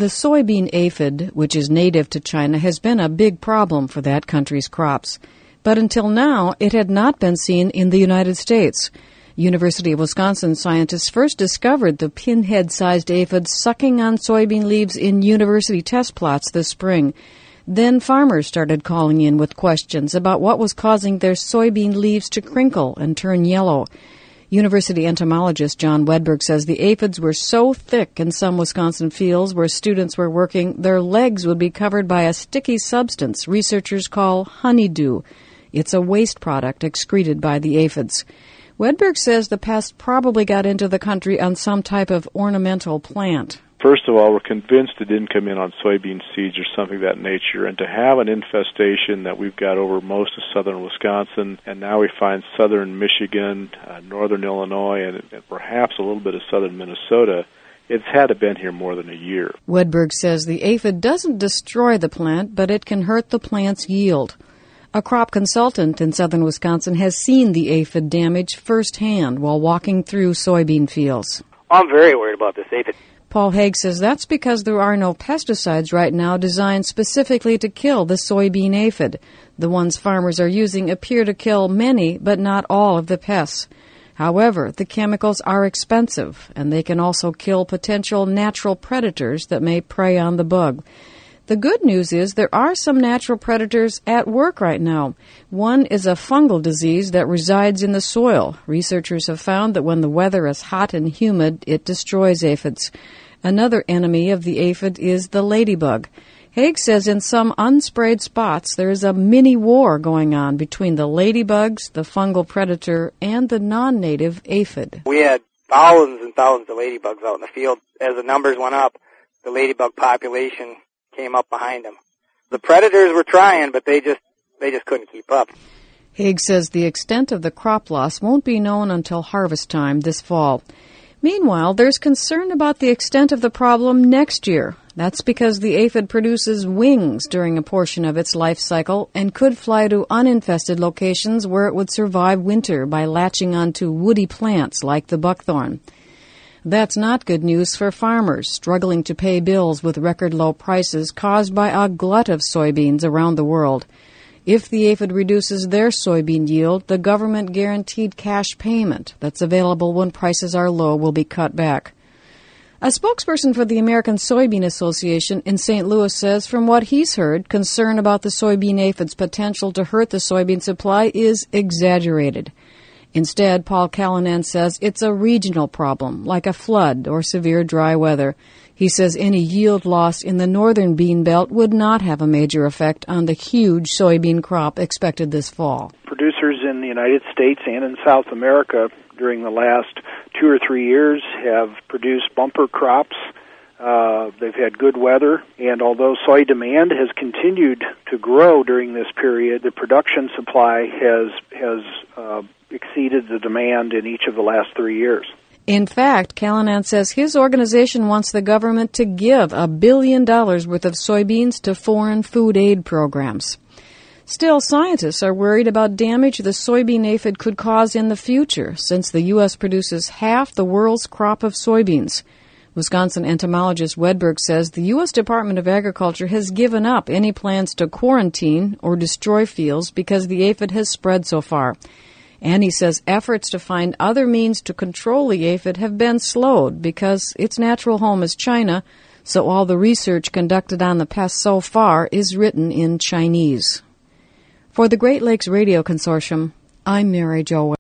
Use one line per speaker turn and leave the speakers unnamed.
The soybean aphid, which is native to China, has been a big problem for that country's crops. But until now, it had not been seen in the United States. University of Wisconsin scientists first discovered the pinhead-sized aphid sucking on soybean leaves in university test plots this spring. Then farmers started calling in with questions about what was causing their soybean leaves to crinkle and turn yellow. University entomologist John Wedberg says the aphids were so thick in some Wisconsin fields where students were working, their legs would be covered by a sticky substance researchers call honeydew. It's a waste product excreted by the aphids. Wedberg says the pest probably got into the country on some type of ornamental plant.
First of all, we're convinced it didn't come in on soybean seeds or something of that nature. And to have an infestation that we've got over most of southern Wisconsin, and now we find southern Michigan, northern Illinois, and perhaps a little bit of southern Minnesota, it's had to been here more than a year.
Wedberg says the aphid doesn't destroy the plant, but it can hurt the plant's yield. A crop consultant in southern Wisconsin has seen the aphid damage firsthand while walking through soybean fields.
I'm very worried about this aphid.
Paul Haig says that's because there are no pesticides right now designed specifically to kill the soybean aphid. The ones farmers are using appear to kill many, but not all of the pests. However, the chemicals are expensive, and they can also kill potential natural predators that may prey on the bug. The good news is there are some natural predators at work right now. One is a fungal disease that resides in the soil. Researchers have found that when the weather is hot and humid, it destroys aphids. Another enemy of the aphid is the ladybug. Haig says in some unsprayed spots there is a mini war going on between the ladybugs, the fungal predator, and the non-native aphid.
We had thousands and thousands of ladybugs out in the field. As the numbers went up, the ladybug population came up behind them. The predators were trying, but they just couldn't keep up.
Haig says the extent of the crop loss won't be known until harvest time this fall. Meanwhile, there's concern about the extent of the problem next year. That's because the aphid produces wings during a portion of its life cycle and could fly to uninfested locations where it would survive winter by latching onto woody plants like the buckthorn. That's not good news for farmers struggling to pay bills with record low prices caused by a glut of soybeans around the world. If the aphid reduces their soybean yield, the government-guaranteed cash payment that's available when prices are low will be cut back. A spokesperson for the American Soybean Association in St. Louis says from what he's heard, concern about the soybean aphid's potential to hurt the soybean supply is exaggerated. Instead, Paul Callanan says it's a regional problem, like a flood or severe dry weather. He says any yield loss in the northern bean belt would not have a major effect on the huge soybean crop expected this fall.
Producers in the United States and in South America during the last 2 or 3 years have produced bumper crops. They've had good weather, and although soy demand has continued to grow during this period, the production supply has exceeded the demand in each of the last 3 years.
In fact, Callanan says his organization wants the government to give $1 billion worth of soybeans to foreign food aid programs. Still, scientists are worried about damage the soybean aphid could cause in the future, since the U.S. produces half the world's crop of soybeans. Wisconsin entomologist Wedberg says the U.S. Department of Agriculture has given up any plans to quarantine or destroy fields because the aphid has spread so far. And he says efforts to find other means to control the aphid have been slowed because its natural home is China, so all the research conducted on the pest so far is written in Chinese. For the Great Lakes Radio Consortium, I'm Mary Jo.